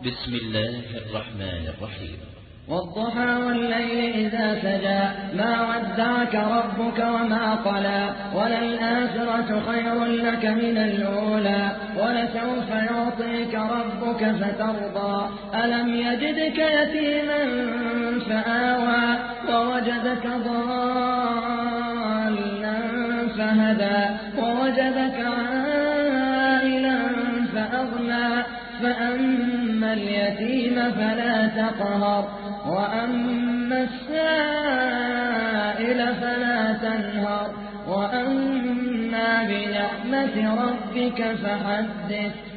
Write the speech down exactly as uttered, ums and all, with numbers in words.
بسم الله الرحمن الرحيم. والضحى والليل إذا سجى ما ودعك ربك وما قلى وللآخرة خير لك من الأولى ولسوف يعطيك ربك فترضى ألم يجدك يتيما فآوى ووجدك ضالا فهدى ووجدك عائلا فأغنى فأما اليتيم فلا تقهر وأما السائل فلا تنهر وأما بنعمة ربك فحدث